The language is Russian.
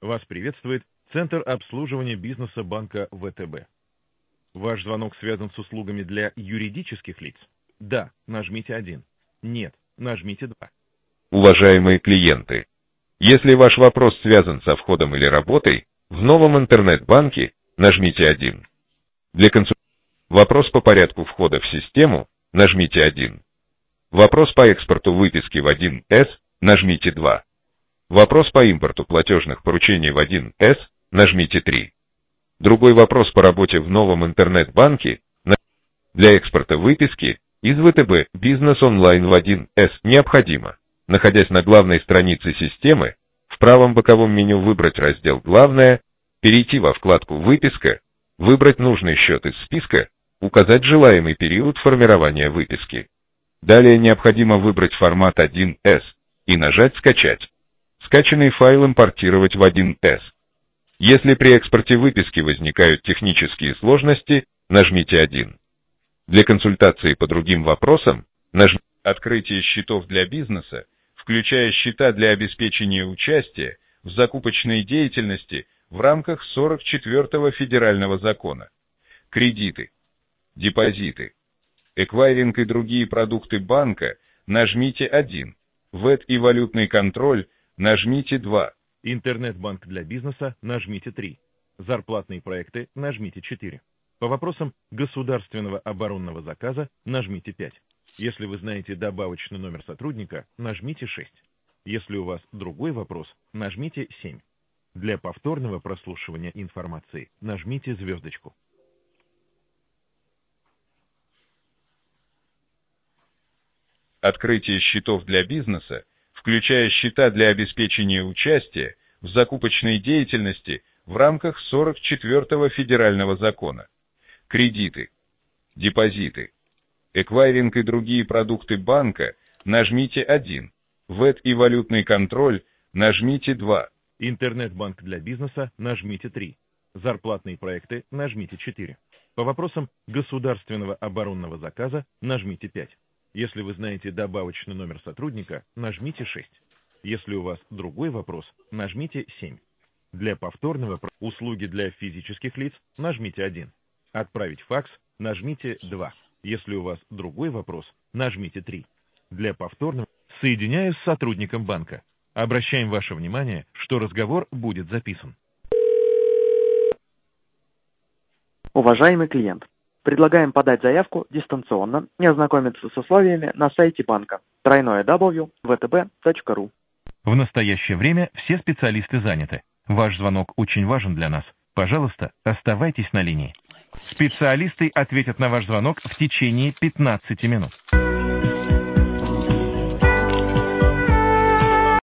Вас приветствует Центр обслуживания бизнеса банка ВТБ. Ваш звонок связан с услугами для юридических лиц? Да, нажмите 1. Нет, нажмите 2. Уважаемые клиенты, если ваш вопрос связан со входом или работой в новом интернет-банке, нажмите 1. Для консультации вопрос по порядку входа в систему, нажмите 1. Вопрос по экспорту выписки в 1С, нажмите 2. Вопрос по импорту платежных поручений в 1С, нажмите 3. Другой вопрос по работе в новом интернет-банке для экспорта выписки из ВТБ Бизнес онлайн в 1С необходимо, находясь на главной странице системы, в правом боковом меню выбрать раздел «Главное», перейти во вкладку «Выписка», выбрать нужный счет из списка, указать желаемый период формирования выписки. Далее необходимо выбрать формат 1С и нажать «Скачать». Скачанный файл импортировать в 1С. Если при экспорте выписки возникают технические сложности, нажмите 1. Для консультации по другим вопросам, нажмите «Открытие счетов для бизнеса», включая счета для обеспечения участия в закупочной деятельности в рамках 44-го федерального закона. Кредиты, депозиты, эквайринг и другие продукты банка, нажмите 1. ВЭД и валютный контроль, нажмите 2. Интернет-банк для бизнеса, нажмите 3. Зарплатные проекты, нажмите 4. По вопросам государственного оборонного заказа, нажмите 5. Если вы знаете добавочный номер сотрудника, нажмите 6. Если у вас другой вопрос, нажмите 7. Для повторного прослушивания информации нажмите звездочку. Открытие счетов для бизнеса, включая счета для обеспечения участия в закупочной деятельности в рамках 44-го федерального закона. Кредиты, депозиты, эквайринг и другие продукты банка, нажмите 1. ВЭД и валютный контроль, нажмите 2. Интернет-банк для бизнеса, нажмите 3. Зарплатные проекты, нажмите 4. По вопросам государственного оборонного заказа, нажмите 5. Если вы знаете добавочный номер сотрудника, нажмите 6. Если у вас другой вопрос, нажмите 7. Для повторного услуги для физических лиц, нажмите 1. Отправить факс, нажмите 2. Если у вас другой вопрос, нажмите 3. Для повторного соединяюсь с сотрудником банка. Обращаем ваше внимание, что разговор будет записан. Уважаемый клиент, предлагаем подать заявку дистанционно и ознакомиться с условиями на сайте банка www.vtb.ru. В настоящее время все специалисты заняты. Ваш звонок очень важен для нас. Пожалуйста, оставайтесь на линии. Специалисты ответят на ваш звонок в течение 15 минут.